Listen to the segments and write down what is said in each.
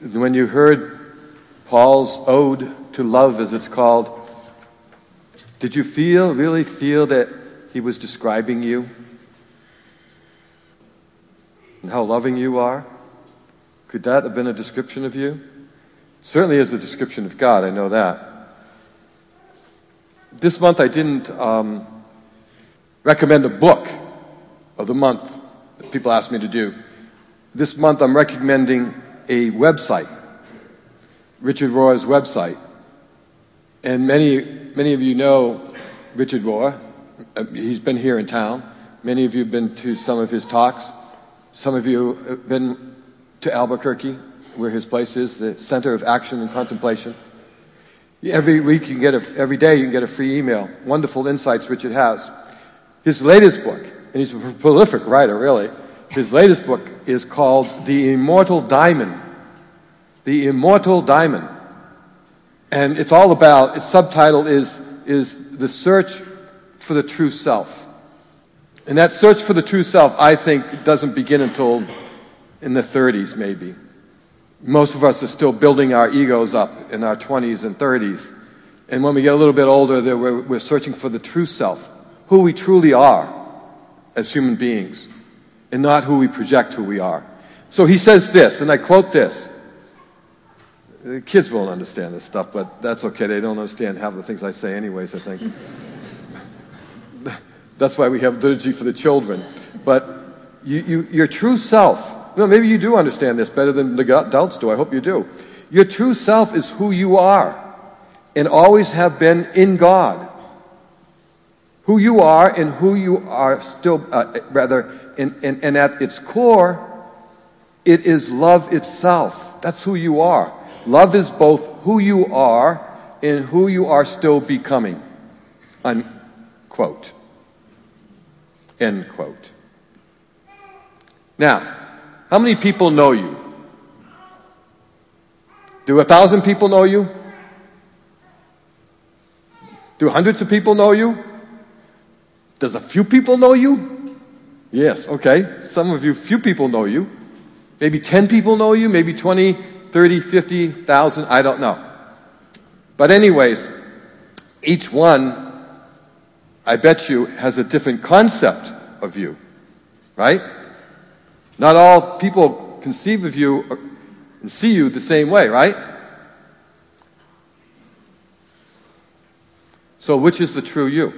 When you heard Paul's ode to love, as it's called, did you really feel that he was describing you? And how loving you are? Could that have been a description of you? Certainly is a description of God, I know that. This month I didn't recommend a book of the month that people asked me to do. This month I'm recommending a website, Richard Rohr's website. And many of you know Richard Rohr. He's been here in town. Many of you have been to some of his talks. Some of you have been to Albuquerque, where his place is, the Center of Action and Contemplation. Every week every day you can get a free email. Wonderful insights Richard has. His latest book, and he's a prolific writer, really. His latest book is called The Immortal Diamond. The Immortal Diamond. And its subtitle is The Search for the True Self. And that search for the true self, I think, doesn't begin until in the 30s, maybe. Most of us are still building our egos up in our 20s and 30s. And when we get a little bit older, we're searching for the true self, who we truly are as human beings, and not who we project who we are. So he says this, and I quote this. The kids won't understand this stuff, but that's okay. They don't understand half the things I say anyways, I think. That's why we have liturgy for the children. But your true self, well, maybe you do understand this better than the adults do. I hope you do. Your true self is who you are and always have been in God. Who you are and who you are still, and at its core, it is love itself. That's who you are. Love is both who you are and who you are still becoming. Unquote. End quote. Now, how many people know you? Do 1,000 people know you? Do hundreds of people know you? Does a few people know you? Yes, okay. Some of you, few people know you. Maybe 10 people know you, maybe 20, 30, 50,000, I don't know. But anyways, each one, I bet you, has a different concept of you, right? Not all people conceive of you and see you the same way, right? So which is the true you?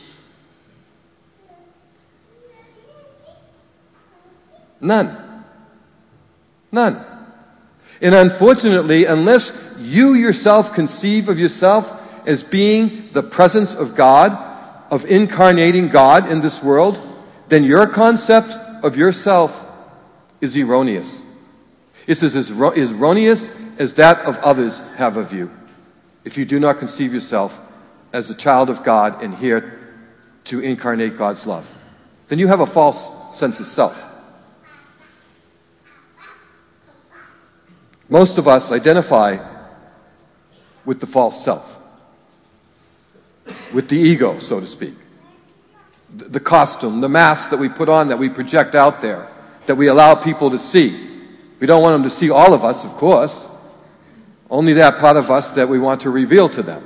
None. None. And unfortunately, unless you yourself conceive of yourself as being the presence of God, of incarnating God in this world, then your concept of yourself is erroneous. It's as erroneous as that of others have of you, if you do not conceive yourself as a child of God and here to incarnate God's love. Then you have a false sense of self. Most of us identify with the false self, with the ego, so to speak. The costume, the mask that we put on, that we project out there, that we allow people to see. We don't want them to see all of us, of course. Only that part of us that we want to reveal to them.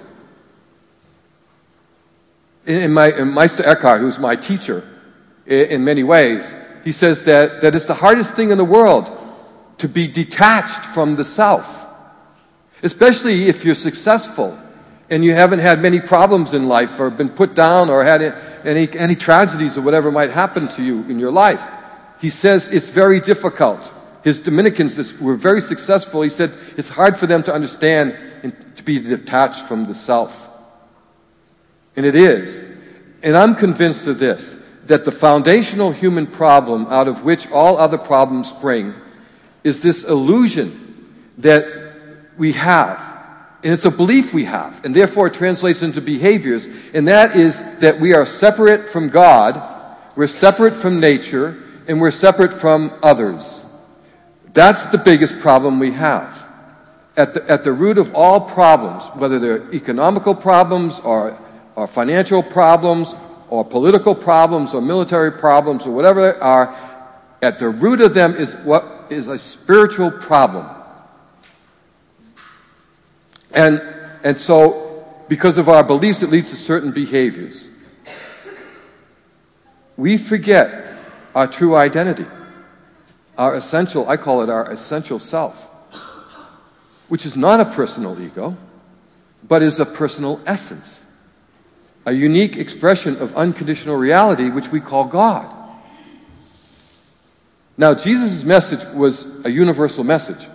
In Meister Eckhart, who's my teacher in many ways, he says that it's the hardest thing in the world to be detached from the self. Especially if you're successful and you haven't had many problems in life or been put down or had any tragedies or whatever might happen to you in your life. He says it's very difficult. His Dominicans were very successful. He said it's hard for them to understand and to be detached from the self. And it is. And I'm convinced of this, that the foundational human problem out of which all other problems spring is this illusion that we have. And it's a belief we have, and therefore it translates into behaviors, and that is that we are separate from God, we're separate from nature, and we're separate from others. That's the biggest problem we have. At the root of all problems, whether they're economical problems or financial problems or political problems or military problems or whatever they are, at the root of them is what is a spiritual problem. And so, because of our beliefs, it leads to certain behaviors. We forget our true identity, our essential, I call it our essential self, which is not a personal ego, but is a personal essence, a unique expression of unconditional reality, which we call God. Now, Jesus' message was a universal message.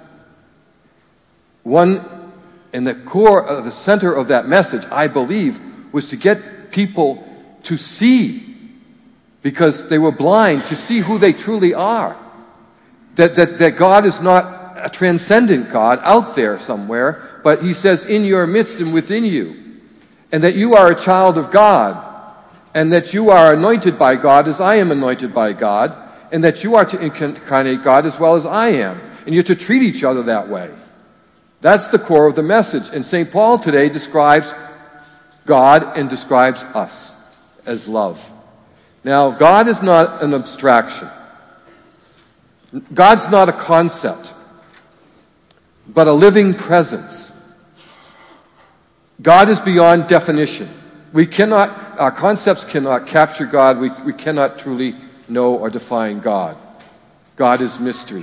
One, in the core of the center of that message, I believe, was to get people to see, because they were blind, to see who they truly are. That God is not a transcendent God out there somewhere, but he says in your midst and within you. And that you are a child of God, and that you are anointed by God as I am anointed by God, and that you are to incarnate God as well as I am. And you're to treat each other that way. That's the core of the message. And St. Paul today describes God and describes us as love. Now, God is not an abstraction. God's not a concept, but a living presence. God is beyond definition. Our concepts cannot capture God. We cannot truly know or define God. God is mystery.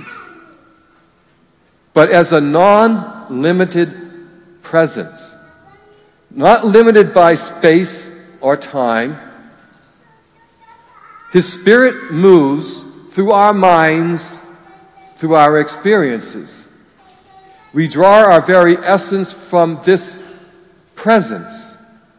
But as a non-limited presence, not limited by space or time, his Spirit moves through our minds, through our experiences. We draw our very essence from this presence.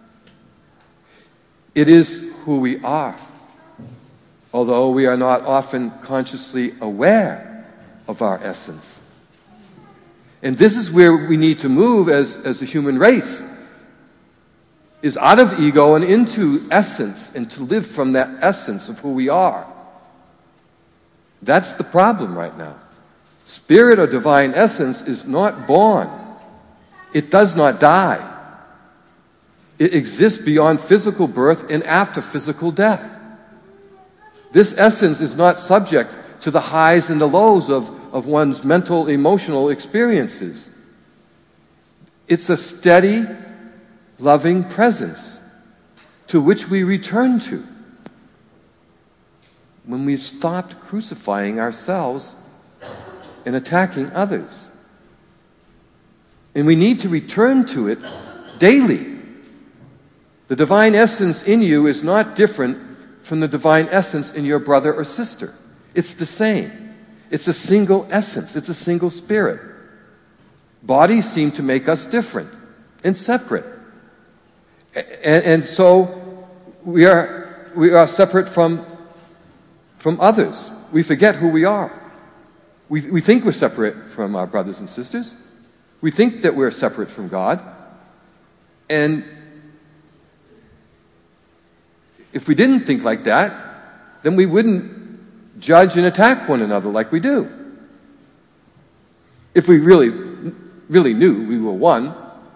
It is who we are, although we are not often consciously aware of our essence. And this is where we need to move as a human race, is out of ego and into essence, and to live from that essence of who we are. That's the problem right now. Spirit or divine essence is not born. It does not die. It exists beyond physical birth and after physical death. This essence is not subject to the highs and the lows of one's mental, emotional experiences. It's a steady, loving presence to which we return to when we've stopped crucifying ourselves and attacking others. And we need to return to it daily. The divine essence in you is not different from the divine essence in your brother or sister. It's the same. It's a single essence. It's a single spirit. Bodies seem to make us different and separate. And so we are separate from others. We forget who we are. We think we're separate from our brothers and sisters. We think that we're separate from God. And if we didn't think like that, then we wouldn't judge and attack one another like we do. If we really knew we were one.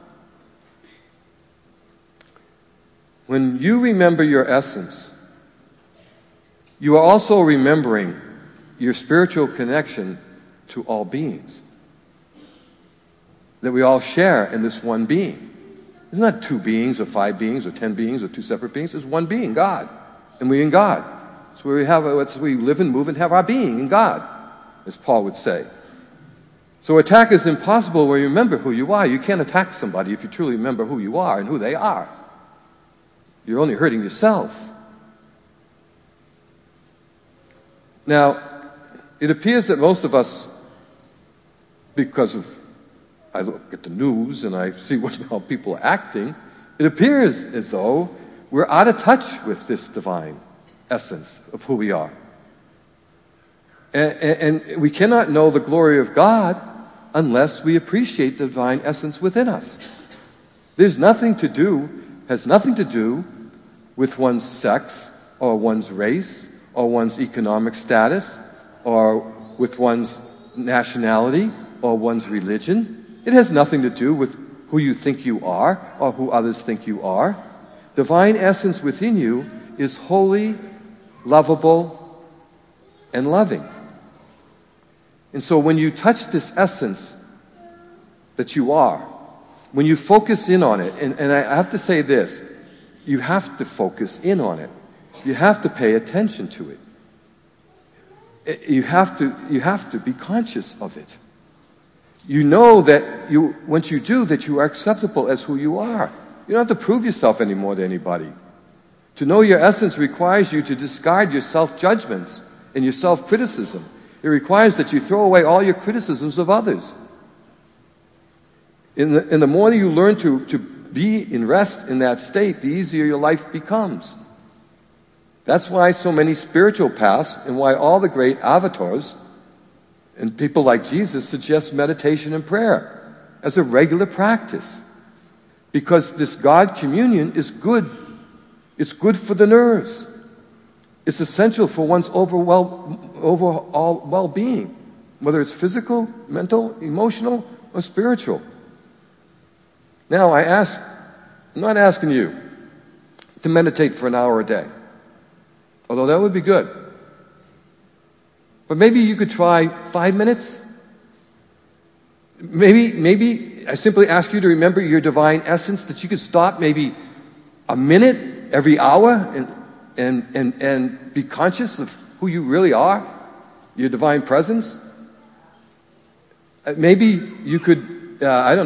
When you remember your essence, you are also remembering your spiritual connection to all beings that we all share in this one being. It's not two beings or 5 beings or 10 beings or 2 separate beings. It's one being, God, and we in God. It's where we live and move and have our being in God, as Paul would say. So attack is impossible when you remember who you are. You can't attack somebody if you truly remember who you are and who they are. You're only hurting yourself. Now, it appears that most of us, because I look at the news and I see how people are acting, it appears as though we're out of touch with this divine essence of who we are. And we cannot know the glory of God unless we appreciate the divine essence within us. Has nothing to do with one's sex or one's race or one's economic status or with one's nationality or one's religion. It has nothing to do with who you think you are or who others think you are. Divine essence within you is holy, lovable, and loving. And so when you touch this essence that you are, when you focus in on it, and I have to say this, you have to focus in on it. You have to pay attention to it. You have to be conscious of it. You know that once you do, that you are acceptable as who you are. You don't have to prove yourself anymore to anybody. To know your essence requires you to discard your self-judgments and your self-criticism. It requires that you throw away all your criticisms of others. And the more you learn to be in rest in that state, the easier your life becomes. That's why so many spiritual paths and why all the great avatars and people like Jesus suggest meditation and prayer as a regular practice. Because this God communion is good. It's good for the nerves. It's essential for one's overall well-being, whether it's physical, mental, emotional, or spiritual. Now, I'm not asking you to meditate for an hour a day, although that would be good. But maybe you could try 5 minutes. Maybe I simply ask you to remember your divine essence, that you could stop maybe a minute every hour and be conscious of who you really are, your divine presence. Maybe you could,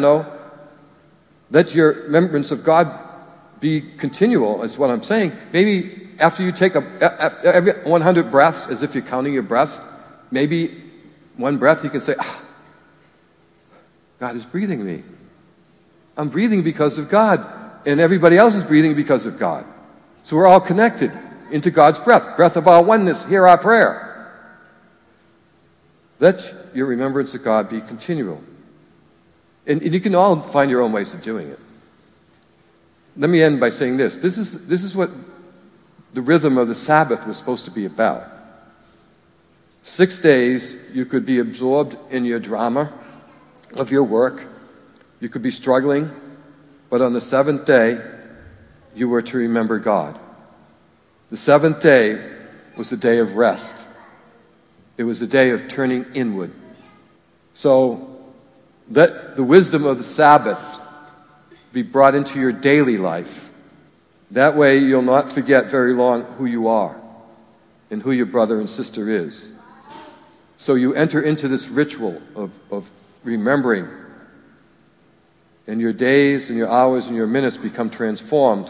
let your remembrance of God be continual, is what I'm saying. Maybe after you take every 100 breaths, as if you're counting your breaths, maybe one breath you can say, God is breathing me. I'm breathing because of God, and everybody else is breathing because of God. So we're all connected into God's breath of our oneness. Hear our prayer. Let your remembrance of God be continual. And you can all find your own ways of doing it. Let me end by saying this. This is what the rhythm of the Sabbath was supposed to be about. 6 days you could be absorbed in your drama of your work. You could be struggling. But on the 7th day, you were to remember God. The 7th day was a day of rest. It was a day of turning inward. So let the wisdom of the Sabbath be brought into your daily life. That way you'll not forget very long who you are and who your brother and sister is. So you enter into this ritual of remembering, and your days and your hours and your minutes become transformed.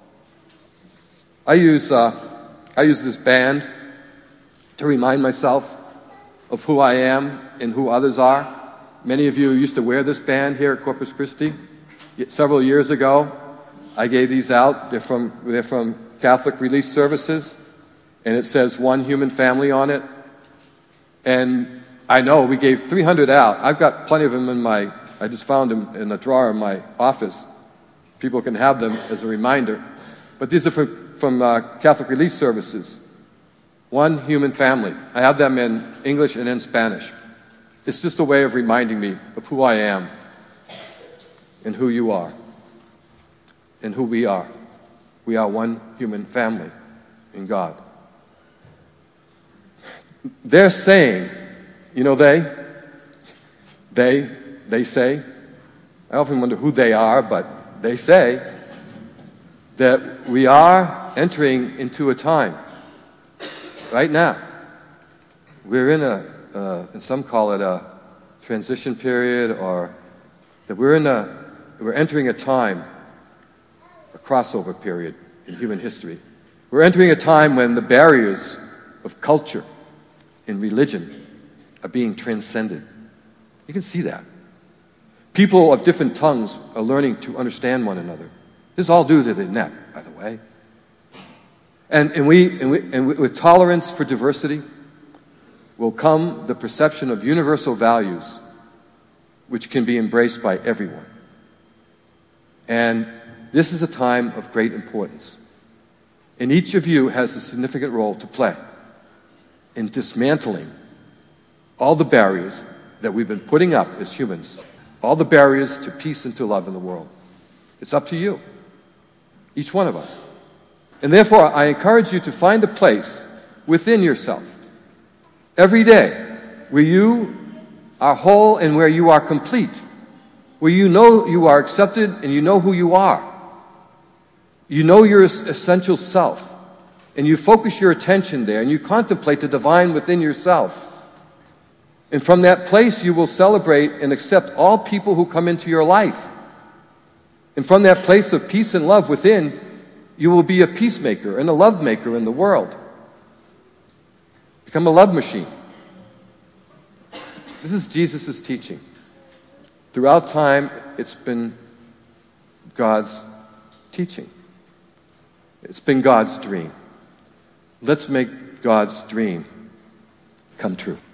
I use this band to remind myself of who I am and who others are. Many of you used to wear this band here at Corpus Christi. Several years ago, I gave these out. They're from Catholic Relief Services, and it says One Human Family on it. And I know we gave 300 out. I've got plenty of them I just found them in a drawer in my office. People can have them as a reminder. But these are from Catholic Relief Services. One Human Family. I have them in English and in Spanish. It's just a way of reminding me of who I am and who you are and who we are. We are one human family in God. They're saying, they say, I often wonder who they are, but they say that we are entering into a time right now. We're in and some call it a transition period, or that we're entering a time, a crossover period in human history. We're entering a time when the barriers of culture and religion are being transcended. You can see that. People of different tongues are learning to understand one another. This is all due to the net, by the way. And with tolerance for diversity will come the perception of universal values which can be embraced by everyone. And this is a time of great importance. And each of you has a significant role to play in dismantling all the barriers that we've been putting up as humans, all the barriers to peace and to love in the world. It's up to you, each one of us. And therefore, I encourage you to find a place within yourself every day where you are whole and where you are complete, where you know you are accepted and you know who you are. You know your essential self. And you focus your attention there and you contemplate the divine within yourself. And from that place, you will celebrate and accept all people who come into your life. And from that place of peace and love within, you will be a peacemaker and a love maker in the world. Become a love machine. This is Jesus' teaching. Throughout time, it's been God's teaching. It's been God's dream. Let's make God's dream come true.